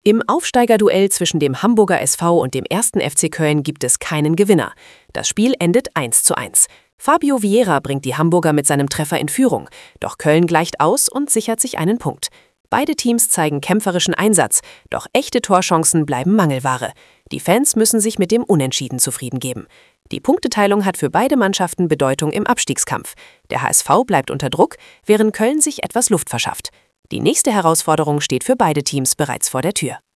Im Aufsteigerduell zwischen dem Hamburger SV und dem 1. FC Köln gibt es keinen Gewinner. Das Spiel endet 1:1. Fabio Vieira bringt die Hamburger mit seinem Treffer in Führung, doch Köln gleicht aus und sichert sich einen Punkt. Beide Teams zeigen kämpferischen Einsatz, doch echte Torchancen bleiben Mangelware. Die Fans müssen sich mit dem Unentschieden zufrieden geben. Die Punkteteilung hat für beide Mannschaften Bedeutung im Abstiegskampf. Der HSV bleibt unter Druck, während Köln sich etwas Luft verschafft. Die nächste Herausforderung steht für beide Teams bereits vor der Tür.